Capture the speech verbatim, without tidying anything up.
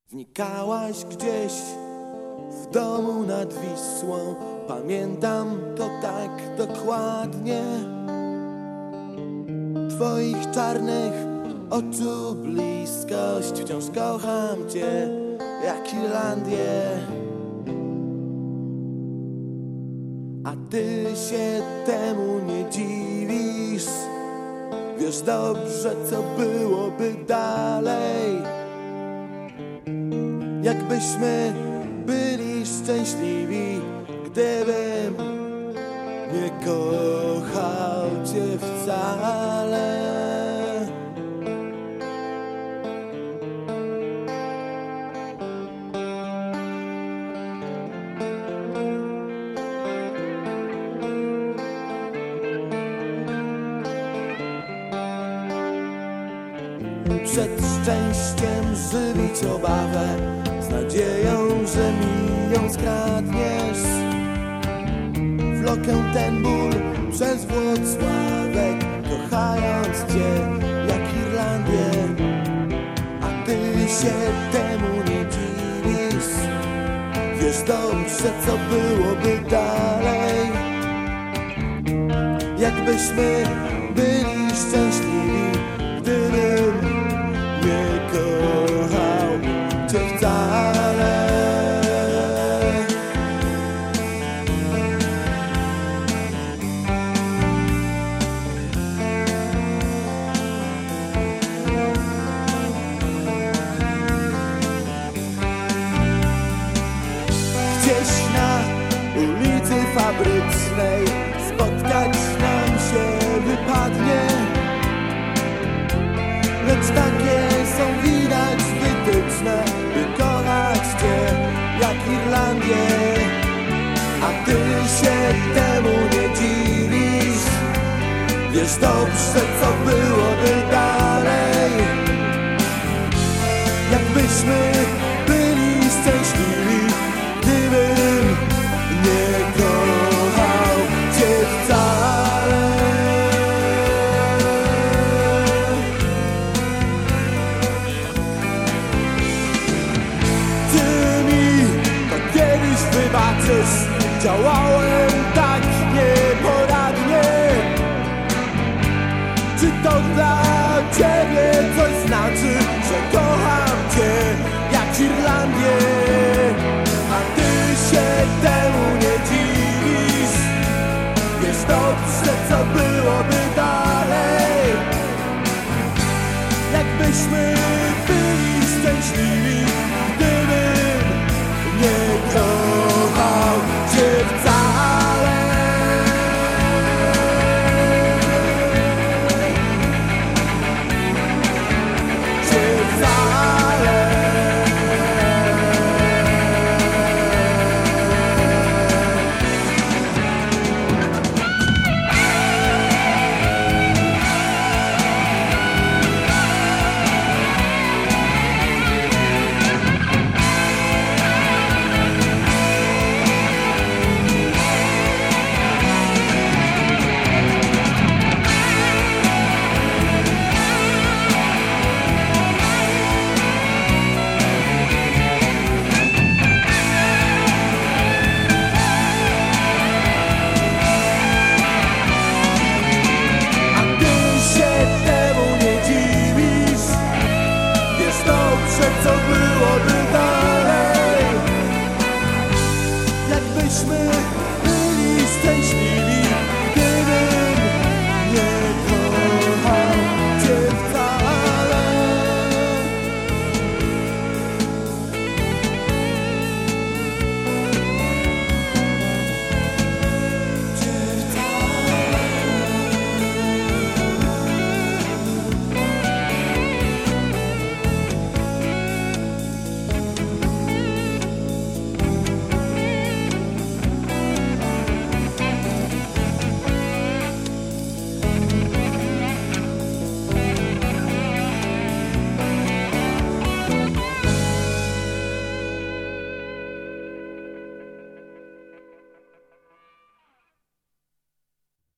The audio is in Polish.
Znikałaś gdzieś w domu nad Wisłą. Pamiętam to tak dokładnie. Twoich czarnych oczu bliskość. Wciąż kocham cię jak Irlandię. A ty się temu nie dziwisz. Wiesz dobrze, co byłoby dalej, jakbyśmy byli szczęśliwi, gdybym nie kochał cię wcale. Przed szczęściem żywić obawę, z nadzieją, że mi ją skradniesz. Wlokę ten ból przez Włocławek, kochając cię jak Irlandię. A ty się temu nie dziwisz. Wiesz dobrze, co byłoby dalej, jakbyśmy byli szczęśliwi, gdybym nie kochał cię wcale. Gdzieś na ulicy Fabrycznej spotkać nam się wypadnie, lecz takie są widać wytyczne, by kochać cię jak Irlandię. A ty się temu nie dziwisz. Wiesz dobrze, co byłoby dalej, jakbyśmy byli szczęśliwi, gdybym nie kochał cię wcale. Kiedyś wybaczysz, działałem tak nieporadnie. Czy to dla ciebie coś znaczy, że kocham cię jak Irlandię? A ty się temu nie dziwisz. Wiesz dobrze, co byłoby dalej, jakbyśmy byli szczęśliwi, gdybym nie kochał cię wcale. Cię wcale. Co byłoby dalej, jakbyśmy